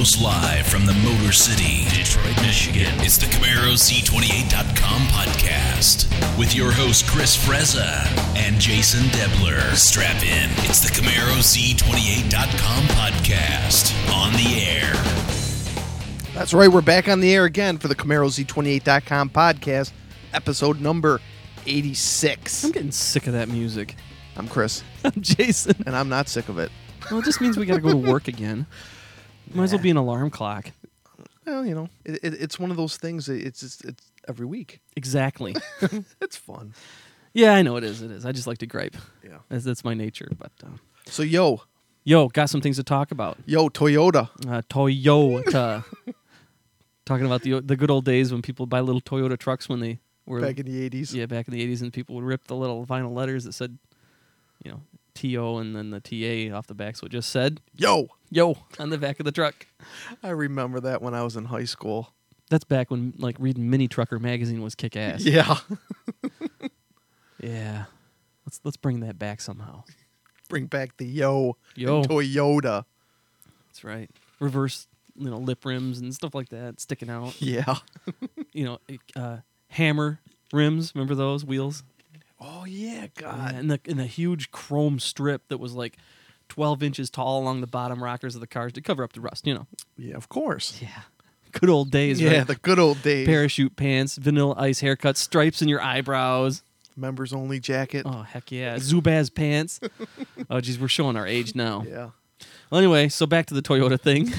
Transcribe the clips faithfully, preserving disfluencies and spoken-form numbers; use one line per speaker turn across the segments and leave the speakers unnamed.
Broadcast live from the Motor City, Detroit, Michigan. It's the Camaro Z twenty-eight dot com podcast with your host Chris Frezza and Jason Debler. Strap in. It's the Camaro Z twenty-eight dot com podcast on the air.
That's right. We're back on the air again for the Camaro Z twenty-eight dot com podcast, episode number eighty-six.
I'm getting sick of that music.
I'm Chris.
I'm Jason.
And I'm not sick of it.
Well, it just means we got to go to work again. Might as well be an alarm clock.
Well, you know, it, it, it's one of those things. That it's, it's it's every week.
Exactly.
It's fun.
Yeah, I know it is. It is. I just like to gripe.
Yeah.
That's, that's my nature. But uh,
So yo,
yo, got some things to talk about.
yo, Toyota.
Uh, Toyota. Talking about the the good old days when people buy little Toyota trucks when they were
Back in the eighties.
Yeah, back in the eighties, and people would rip the little vinyl letters that said, you know, T O and then the T A off the back, so it just said
Yo.
"Yo" on the back of the truck.
I remember that when I was in high school.
That's back when like reading Mini Trucker magazine was kick ass.
Yeah.
Yeah. Let's let's bring that back somehow.
Bring back the yo.
Yo.
and Toyota.
That's right. Reverse, you know, lip rims and stuff like that sticking out.
Yeah.
You know, uh, hammer rims. Remember those wheels?
Oh yeah, God.
Yeah, and the and the huge chrome strip that was like twelve inches tall along the bottom rockers of the cars to cover up the rust. You know.
Yeah, of course.
Yeah. Good old days.
Yeah,
right?
the good old days.
Parachute pants, Vanilla Ice haircut, stripes in your eyebrows.
Members only jacket.
Oh heck yeah, Zubaz pants. Oh geez, we're showing our age now.
Yeah.
Well, anyway, so back to the Toyota thing.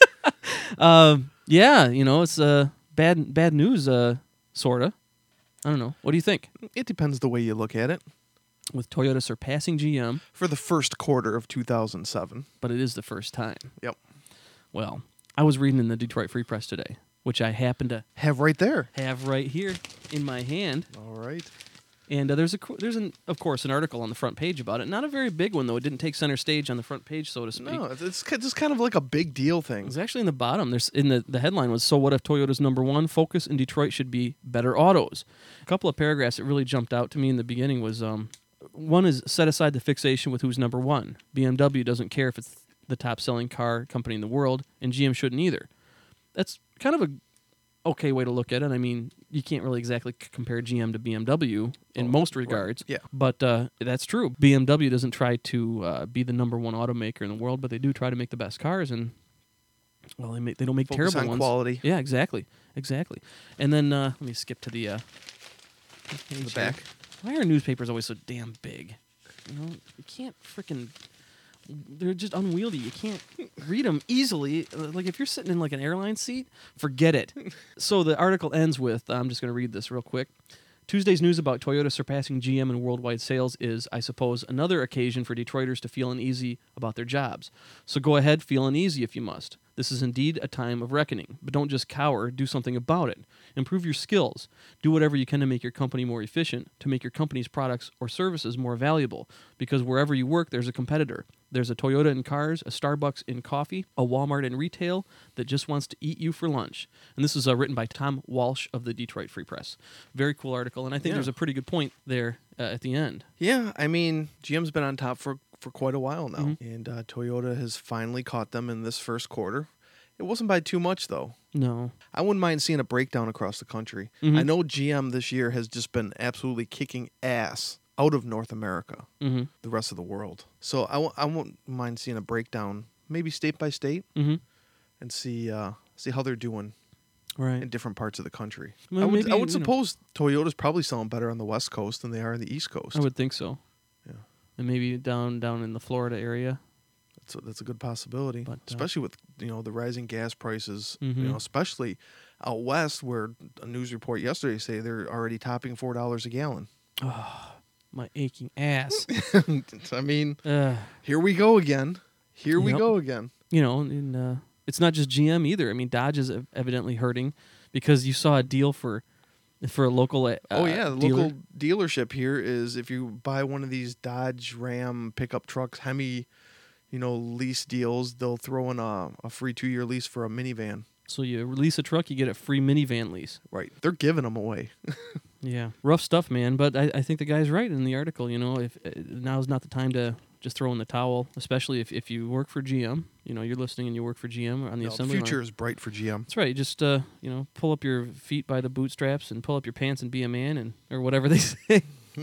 um, yeah, you know, it's uh, bad bad news, uh, sorta. I don't know. What do you think?
It depends the way you look at it.
With Toyota surpassing G M,
For the first quarter of two thousand seven.
but it is the first time.
Yep.
Well, I was reading in the Detroit Free Press today, which I happen to
Have right there.
have right here in my hand.
All right.
And uh, there's a there's an of course an article on the front page about it. Not a very big one though. It didn't take center stage on the front page, so to speak.
No, it's, it's just kind of like a big deal
It
thing.
was actually in the bottom. There's in the the headline was, "So what if Toyota's number one focus in Detroit should be better autos?" A couple of paragraphs that really jumped out to me in the beginning was um, one is set aside the fixation with who's number one. B M W doesn't care if it's the top selling car company in the world, and G M shouldn't either. That's kind of a okay way to look at it. I mean, you can't really exactly c- compare G M to B M W in
Oh,
most
right.
regards.
Yeah.
But uh, that's true. B M W doesn't try to uh, be the number one automaker in the world, but they do try to make the best cars, and well, they make they don't make
Focus
terrible
on
ones.
quality.
Yeah, exactly, exactly. And then uh, let me skip to the uh,
In the back.
Why are newspapers always so damn big? You know, you can't freaking. They're just unwieldy. You can't read them easily. Uh, Like if you're sitting in like an airline seat, forget it. So the article ends with, I'm just going to read this real quick. Tuesday's news about Toyota surpassing G M in worldwide sales is, I suppose, another occasion for Detroiters to feel uneasy about their jobs. So go ahead, feel uneasy if you must. This is indeed a time of reckoning, but don't just cower, do something about it. Improve your skills. Do whatever you can to make your company more efficient, to make your company's products or services more valuable, because wherever you work, there's a competitor. There's a Toyota in cars, a Starbucks in coffee, a Walmart in retail that just wants to eat you for lunch. And this is uh, written by Tom Walsh of the Detroit Free Press. Very cool article, and I think
Yeah.
there's a pretty good point there uh, at the end.
Yeah, I mean, G M's been on top for, for quite a while now.
Mhm.
And uh, Toyota has finally caught them in this first quarter. It wasn't by too much, though.
No.
I wouldn't mind seeing a breakdown across the country.
Mhm.
I know G M this year has just been absolutely kicking ass out of North America,
Mm-hmm.
the rest of the world. So I w- I won't mind seeing a breakdown, maybe state by state,
Mm-hmm.
and see uh, see how they're doing
Right.
in different parts of the country.
Well,
I would,
maybe,
I would
you know-
suppose Toyota's probably selling better on the West Coast than they are on the East Coast.
I would think so.
Yeah.
And maybe down down in the Florida area.
That's a, that's a good possibility,
But, uh,
especially with you know the rising gas prices.
Mhm.
You know, especially out west, where a news report yesterday say they're already topping four dollars a gallon.
My aching ass.
I mean,
uh,
here we go again. Here we
Yep.
go again.
you know, and uh, it's not just G M either. I mean, Dodge is ev- evidently hurting because you saw a deal for for a local. Uh,
oh yeah, the
dealer.
local dealership here is if you buy one of these Dodge Ram pickup trucks, Hemi, you know, lease deals, they'll throw in a, a free two year lease for a minivan.
So you release a truck, you get a free minivan lease.
Right, they're giving them away.
Yeah, rough stuff, man. But I, I think the guy's right in the article. You know, if uh, now's not the time to just throw in the towel, especially if, if you work for G M. You know, you're listening and you work for G M on the
No, the
assembly
future
line.
is bright for G M.
That's right. Just uh, you know, pull up your feet by the bootstraps and pull up your pants and be a man, and or whatever they say.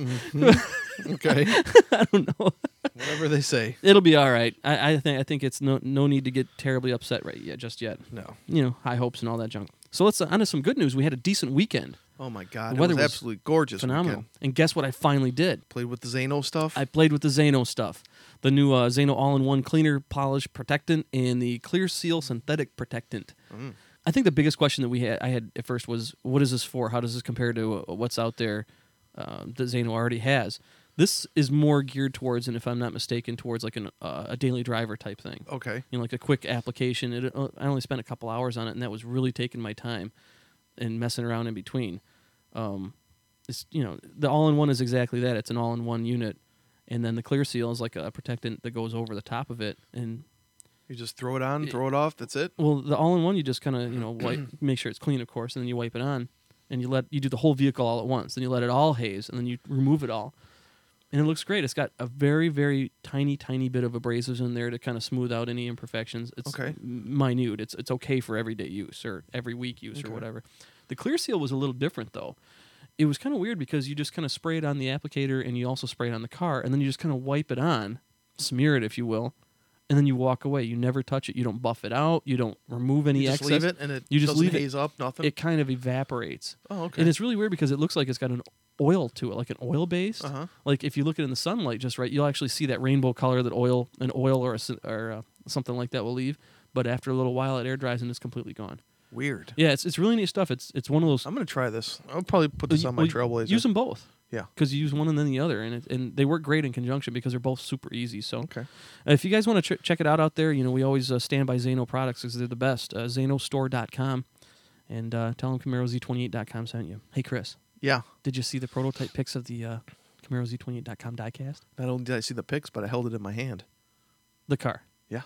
Okay.
I don't know.
Whatever they say.
It'll be all right. I, I think I think it's no no need to get terribly upset right yet, just yet.
No.
You know, high hopes and all that junk. So let's uh, on to some good news. We had a decent weekend.
Oh my God!
The
It
weather
was
was
absolutely gorgeous.
Phenomenal.
Weekend.
And guess what I finally did?
Played with the Zano stuff.
I played with the Zano stuff. The new uh, Zano all-in-one cleaner polish protectant and the Clear Seal synthetic protectant.
Mm.
I think the biggest question that we had I had at first was, what is this for? How does this compare to uh, what's out there uh, that Zano already has? This is more geared towards, and if I'm not mistaken, towards like an, uh, a daily driver type thing.
Okay.
You know, like a quick application. It, uh, I only spent a couple hours on it, and that was really taking my time and messing around in between. Um, it's you know the all-in-one is exactly that. It's an all-in-one unit, and then the Clear Seal is like a protectant that goes over the top of it. And
You just throw it on,
It-
throw it off. That's it.
well, the all-in-one you just kind of you know wipe, make sure it's clean, of course, and then you wipe it on, and you let you do the whole vehicle all at once. Then you let it all haze, and then you remove it all, and it looks great. It's got a very very tiny tiny bit of abrasives in there to kind of smooth out any imperfections. It's
Okay.
m- minute. It's it's okay for everyday use or every week use
Okay.
or whatever. The Clear Seal was a little different though. It was kind of weird because you just kind of spray it on the applicator and you also spray it on the car, and then you just kind of wipe it on, smear it if you will, and then you walk away. You never touch it. You don't buff it out. You don't remove any
You just
excess.
leave it, and it
You just
doesn't
leave it.
haze up. Nothing.
It kind of evaporates.
oh, okay.
And it's really weird because it looks like it's got an oil to it, like an oil base.
Uh-huh.
Like if you look at it in the sunlight just right, you'll actually see that rainbow color that oil, an oil or a, s- or uh, something like that will leave. But after a little while, it air dries and it's completely gone.
Weird.
Yeah, it's it's really neat stuff. It's it's one of those.
I'm gonna try this. I'll probably put this
Well,
on my
you-
Trailblazer.
Use them both.
Yeah.
Because you use one and then the other, and it, and they work great in conjunction because they're both super easy. So
Okay.
uh, if you guys want to ch- check it out out there, you know we always uh, stand by Zano products because they're the best. Uh, Zano Store dot com, and uh, tell them Camaro Z twenty-eight dot com sent you. Hey Chris,
Yeah.
did you see the prototype pics of the uh, Camaro Z twenty-eight dot com diecast?
Not only did I see the pics, but I held it in my hand.
The car.
Yeah.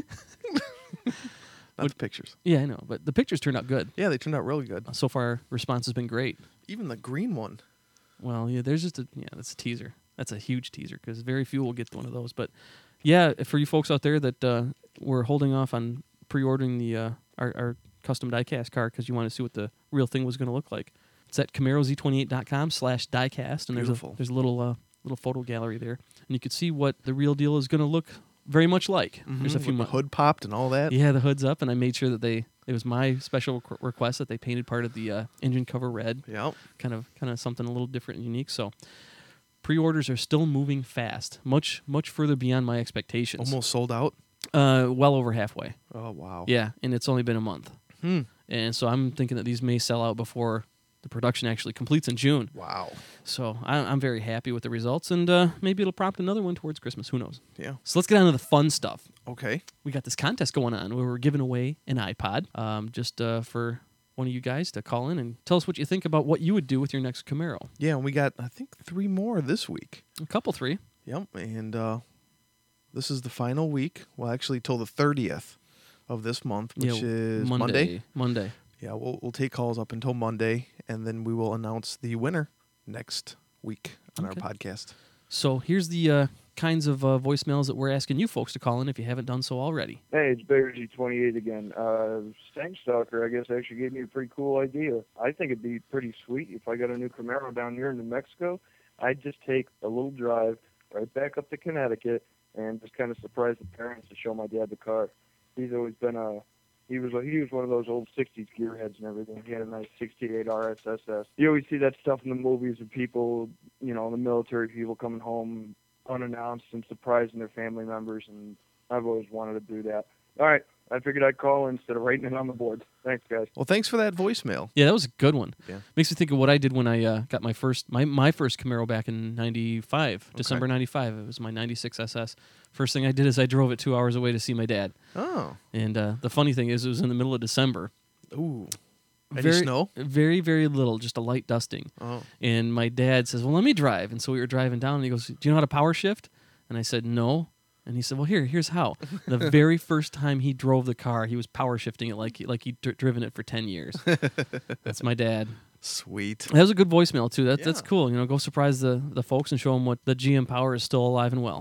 Not
What-
the pictures.
Yeah, I know, but the pictures turned out good.
Yeah, they turned out really good.
So far, response has been great.
Even the green one.
Well, yeah, there's just a yeah, that's a teaser. That's a huge teaser because very few will get one of those. But yeah, for you folks out there that uh, were holding off on pre-ordering the uh, our, our custom diecast car because you want to see what the real thing was going to look like, it's at Camaro Z twenty-eight dot com slash diecast, and there's a
Beautiful.
there's a little uh, little photo gallery there, and you can see what the real deal is going to look very much like. There's a
Mhm,
few
with
mo-
the hood popped and all that.
Yeah, the hood's up, and I made sure that they. It was my special requ- request that they painted part of the uh, engine cover red,
Yeah.
kind of, kind of something a little different and unique. So, pre-orders are still moving fast, much, much further beyond my expectations.
Almost sold out.
Uh, well over halfway.
Oh wow.
Yeah, and it's only been a month,
Hmm.
and so I'm thinking that these may sell out before the production actually completes in June.
Wow.
So I, I'm very happy with the results, and uh, maybe it'll prompt another one towards Christmas. Who knows?
Yeah.
So let's get on to the fun stuff.
Okay.
We got this contest going on where we're giving away an iPod um, just uh, for one of you guys to call in and tell us what you think about what you would do with your next Camaro.
Yeah, and we got I think three more this week.
A couple, three.
Yep. And uh, this is the final week. Well, actually, till the thirtieth of this month, which
Yeah,
is Monday.
Monday. Monday.
Yeah, we'll we'll take calls up until Monday, and then we will announce the winner next week on
Okay.
our podcast.
So here's the uh, kinds of uh, voicemails that we're asking you folks to call in if you haven't done so already.
Hey, it's Bear G twenty-eight again. Uh, Stank Stalker, I guess, actually gave me a pretty cool idea. I think it'd be pretty sweet if I got a new Camaro down here in New Mexico. I'd just take a little drive right back up to Connecticut and just kind of surprise the parents to show my dad the car. He's always been a He was he was one of those old sixties gearheads and everything. He had a nice sixty-eight R S S S. You always see that stuff in the movies of people, you know, the military people coming home unannounced and surprising their family members, and I've always wanted to do that. All right, I figured I'd call instead of writing it on the board. Thanks, guys.
Well, thanks for that voicemail.
Yeah, that was a good one.
Yeah.
Makes me think of what I did when I uh, got my first my, my first Camaro back in ninety-five, December ninety-five. It was my ninety-six S S. First thing I did is I drove it two hours away to see my dad.
Oh.
And uh, the funny thing is, it was in the middle of December.
Ooh. Any
Very,
snow?
Very, very little, just a light dusting.
Oh.
And my dad says, well, let me drive. And so we were driving down, and he goes, do you know how to power shift? And I said, no. And he said, well, here, here's how. The very first time he drove the car, he was power shifting it like, like he'd dr- driven it for ten years. That's my dad.
Sweet.
That was a good voicemail, too. That, That's
Yeah.
cool. You know, go surprise the, the folks and show them what the G M Power is still alive and well.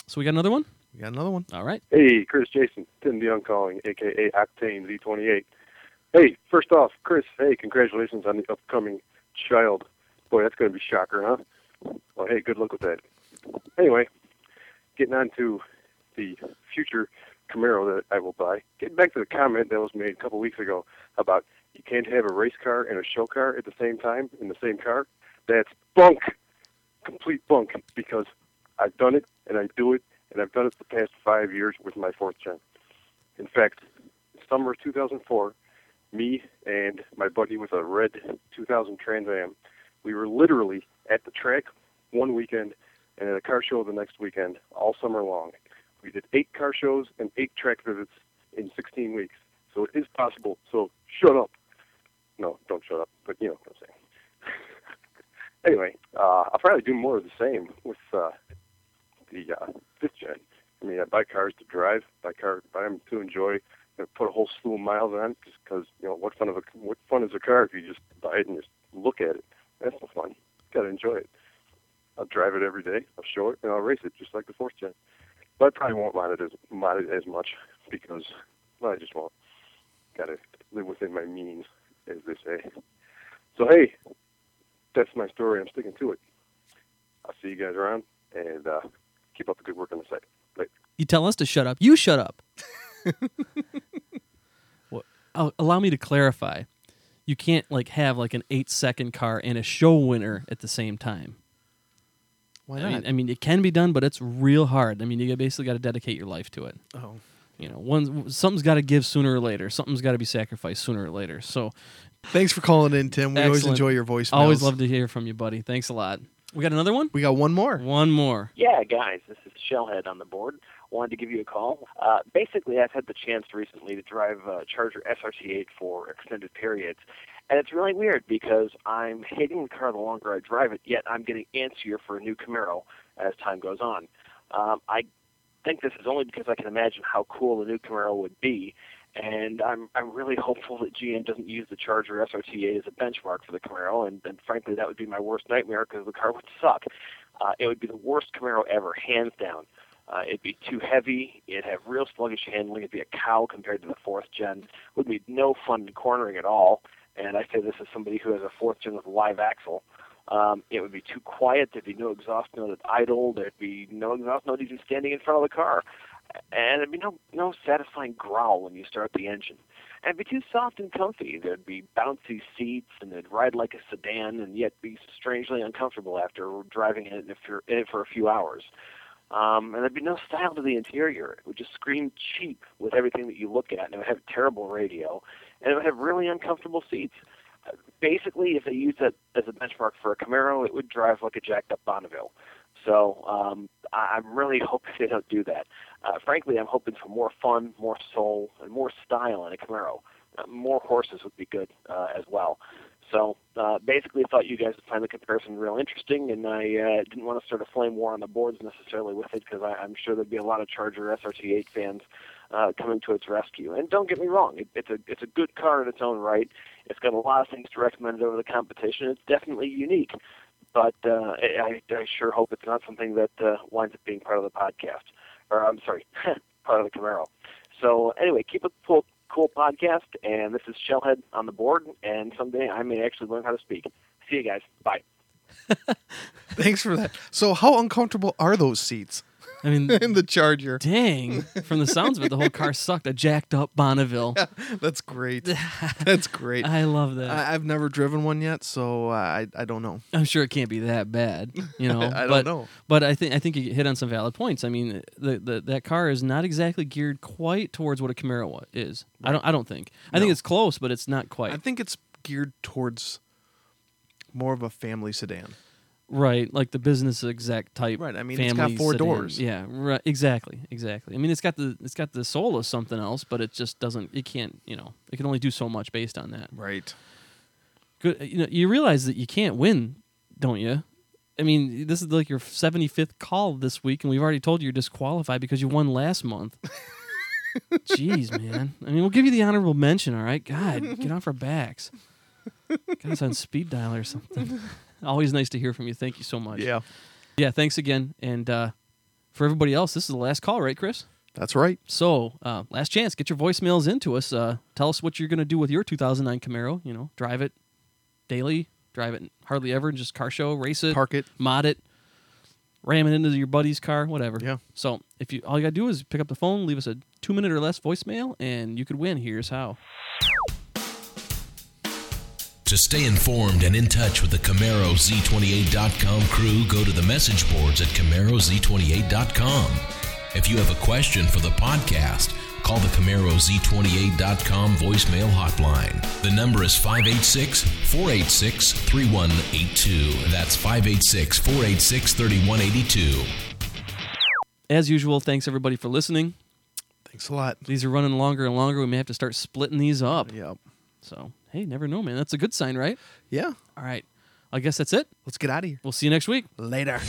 So we got another one?
We got another one.
All right.
Hey, Chris, Jason, Tim DeYoung calling, a k a. Octane Z twenty-eight. Hey, first off, Chris, hey, congratulations on the upcoming child. Boy, that's going to be a shocker, huh? Well, hey, good luck with that. Anyway, getting on to the future Camaro that I will buy. Getting back to the comment that was made a couple weeks ago about you can't have a race car and a show car at the same time in the same car. That's bunk. Complete bunk, because I've done it, and I do it, and I've done it the past five years with my fourth gen. In fact, summer of two thousand four, me and my buddy with a red two thousand Trans Am, we were literally at the track one weekend and at a car show the next weekend, all summer long. We did eight car shows and eight track visits in sixteen weeks. So it is possible. So shut up. No, don't shut up, but you know what I'm saying. Anyway, uh, I'll probably do more of the same with uh, the uh, fifth gen. I mean, I buy cars to drive, buy car, buy them to enjoy, and put a whole slew of miles on, just because, you know, what fun of a what fun is a car if you just buy it and just look at it? That's no fun. Got to enjoy it. I'll drive it every day. I'll show it, and I'll race it just like the fourth gen. But I probably won't mod it as mod it as much because, well, I just won't. Got to live within my means, as they say. So hey, that's my story. I'm sticking to it. I'll see you guys around, and uh, keep up the good work on the site. Later.
You tell us to shut up. You shut up. Well, uh, allow me to clarify. You can't like have like an eight-second car and a show winner at the same time.
Why
I
not?
mean, I mean, it can be done, but it's real hard. I mean, you basically got to dedicate your life to it.
oh.
You know, one something's got to give sooner or later. Something's got to be sacrificed sooner or later. So,
Thanks for calling in, Tim. We always
Excellent.
enjoy your voicemails.
always love to hear from you, buddy. Thanks a lot. We got another one?
We got one more.
One more.
Yeah, guys, this is Shellhead on the board. Wanted to give you a call. Uh, basically, I've had the chance recently to drive uh, Charger S R T eight for extended periods, and it's really weird because I'm hating the car the longer I drive it, yet I'm getting antsier for a new Camaro as time goes on. Um, I think this is only because I can imagine how cool a new Camaro would be, and I'm I'm really hopeful that G M doesn't use the Charger S R T eight as a benchmark for the Camaro, and, and frankly, that would be my worst nightmare because the car would suck. Uh, it would be the worst Camaro ever, hands down. Uh, it'd be too heavy. It'd have real sluggish handling. It'd be a cow compared to the fourth gen. Would be no fun in cornering at all. And I say this as somebody who has a fourth gen with a live axle. Um, it would be too quiet. There'd be no exhaust note at idle. There'd be no exhaust note even standing in front of the car. And there'd be no no satisfying growl when you start the engine. And it'd be too soft and comfy. There'd be bouncy seats, and it'd ride like a sedan, and yet be strangely uncomfortable after driving in it for, in it for a few hours. Um, and there'd be no style to the interior. It would just scream cheap with everything that you look at, and it would have terrible radio, and it would have really uncomfortable seats. Uh, basically, if they used it as a benchmark for a Camaro, it would drive like a jacked-up Bonneville. So um, I- I'm really hoping they don't do that. Uh, frankly, I'm hoping for more fun, more soul, and more style in a Camaro. Uh, more horses would be good uh, as well. So uh, basically, I thought you guys would find the comparison real interesting, and I uh, didn't want to start a flame war on the boards necessarily with it because I'm sure there'd be a lot of Charger S R T eight fans uh, coming to its rescue. And don't get me wrong, it, it's a it's a good car in its own right. It's got a lot of things to recommend over the competition. It's definitely unique, but uh, I, I sure hope it's not something that uh, winds up being part of the podcast, or I'm sorry, part of the Camaro. So anyway, keep it cool. Cool podcast, and this is Shellhead on the board, and someday I may actually learn how to speak. See you guys. Bye.
Thanks for that. So how uncomfortable are those seats
I mean,
in the Charger?
dang. From the sounds of it, the whole car sucked. A jacked up Bonneville.
That's great. That's great.
I love that.
I, I've never driven one yet, so I I don't know.
I'm sure it can't be that bad, you know.
I don't
but,
know.
But I think I think you hit on some valid points. I mean, the, the that car is not exactly geared quite towards what a Camaro wa- is. I don't I don't think. I think
No.
it's close, but it's not quite.
I think it's geared towards more of a family sedan.
Right, like the business exec type.
Right, I mean, it's got
family
four
sedan.
doors.
Yeah, right. Exactly, exactly. I mean, it's got the it's got the soul of something else, but it just doesn't. It can't. You know, it can only do so much based on that.
Right.
Good. You know, you realize that you can't win, don't you? I mean, this is like your seventy-fifth call this week, and we've already told you you're disqualified because you won last month. Jeez, man. I mean, we'll give you the honorable mention, all right? God, get off our backs. Got us on speed dial or something. Always nice to hear from you. Thank you so much.
Yeah.
Yeah, thanks again. And uh, for everybody else, this is the last call, right, Chris?
That's right.
So, uh, last chance. Get your voicemails into us. Uh, tell us what you're going to do with your two thousand nine Camaro. You know, drive it daily, drive it hardly ever, just car show, race it,
Park it.
mod it, ram it into your buddy's car, whatever.
Yeah.
So, if you all you got to do is pick up the phone, leave us a two minute or less voicemail, and you could win. Here's how.
To stay informed and in touch with the Camaro Z twenty-eight dot com crew, go to the message boards at Camaro Z twenty-eight dot com. If you have a question for the podcast, call the Camaro Z twenty-eight dot com voicemail hotline. The number is five eight six, four eight six, three one eight two. That's five eight six, four eight six, three one eight two.
As usual, thanks everybody for listening.
Thanks a lot.
These are running longer and longer. We may have to start splitting these up.
Yep.
So, hey, never know, man. That's a good sign, right?
Yeah.
All right. I guess that's it.
Let's get out of here.
We'll see you next week.
Later.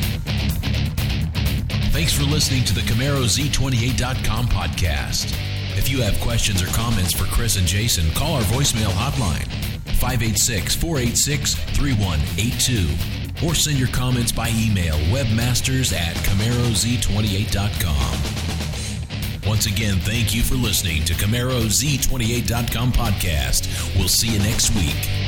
Thanks for listening to the Camaro Z twenty-eight dot com podcast. If you have questions or comments for Chris and Jason, call our voicemail hotline, five eight six, four eight six, three one eight two, or send your comments by email, webmasters at Camaro Z twenty-eight dot com. Once again, thank you for listening to Camaro Z twenty-eight dot com podcast. We'll see you next week.